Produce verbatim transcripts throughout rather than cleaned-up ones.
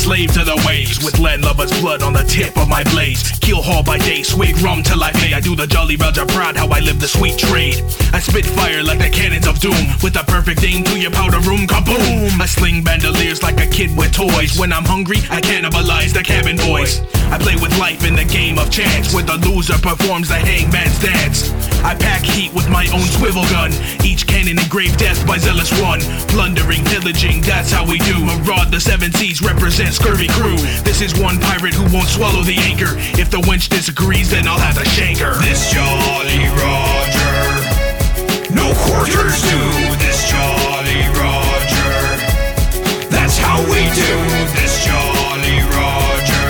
slave to the waves, with landlubber's blood on the tip of my blades. Keel haul by day, swig rum till I pay. I do the Jolly Roger proud, how I live the sweet trade. I spit fire like the cannons of doom, with a perfect aim to your powder room, kaboom! I sling bandoliers like a kid with toys. When I'm hungry, I cannibalize the cabin boys. I play with life in the game of chance, where the loser performs the hangman's dance. I pack heat with my own swivel gun, each cannon engraved death by zealous one. Plundering, pillaging, that's how we do. Maraud the seven seas represent scurvy crew. This is one pirate who won't swallow the anchor. If the wench disagrees, then I'll have to shank her. This Jolly Roger, no quarters due. This Jolly Roger, that's how we do. This Jolly Roger,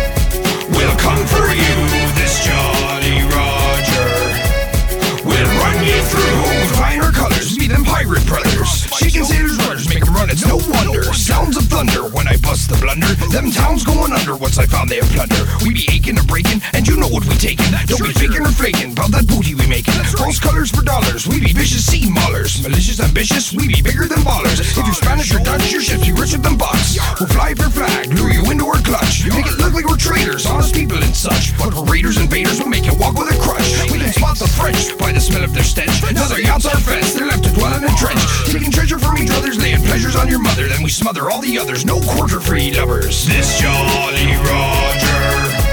we'll come for you. This Jolly Roger, we'll run you through. Flying our colors, me them pirate brothers. Shaking sailors' runners, make them run, it's no wonder. Sounds of thunder when I bust the blunder. Them towns going under once I found they have plunder. We be aching and breaking, and you know what we taking. Don't be faking or faking, about that booty we making. False colors for dollars, we be vicious sea maulers. Malicious, ambitious, we be bigger than ballers. If you're Spanish or Dutch, your ships be richer than bucks. We'll fly for flag, lure you into our clutch. Make it look like we're traitors, honest people and such. But we're raiders and baiters, we'll make you walk with a crutch. We can spot the French by the smell of their stench. Now their yachts are fenced, they're left to dwell in a trench. Taking treasure from each other's, laying pleasures on your mother. Then we smother all the others, no quarter for ye lovers. This Jolly Roger,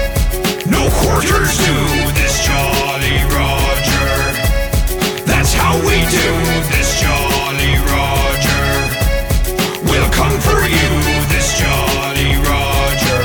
no quarters due. This Jolly Roger, that's how we do. This Jolly Roger, we'll come for you. This Jolly Roger,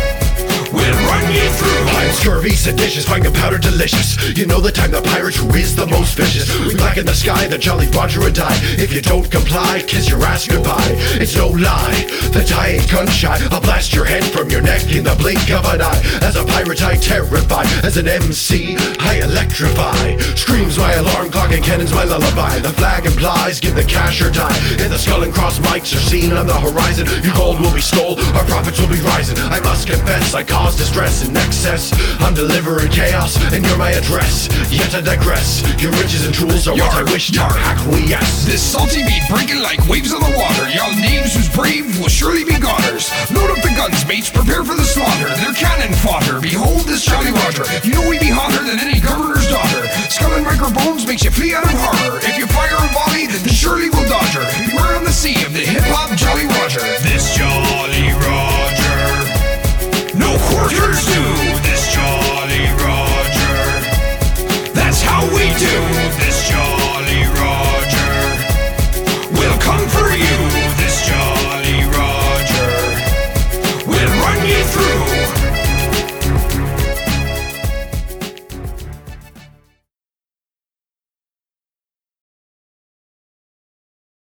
we'll run you through. I'm scurvy, seditious, find gunpowder delicious. You know the time the pirate who is the most vicious. We black in the sky, the Jolly Roger would die. If you don't comply, kiss your ass goodbye. It's no lie that I ain't gun shy. I'll blast your head from your neck in the blink of an eye. As a pirate I terrify, as an M C I electrify. Screams my alarm clock and cannons my lullaby. The flag implies give the cash or die. If the skull and cross mics are seen on the horizon, your gold will be stole, our profits will be rising. I must confess I cause distress in excess. I'm delivering chaos and you're my address. Yet I digress, your riches and tools are what I wish to acquiesce. This salty beat breaking like waves on the water. Y'all knaves who's brave will surely be goners. Load up the guns, mates, prepare for the slaughter. They're cannon fodder, behold this Jolly Roger. You know we be hotter than any governor's daughter. Skull and microphones makes you flee out of harbor. If you fire a volley, then surely we'll dodge her. Beware on the sea of the hip-hop Jolly Roger.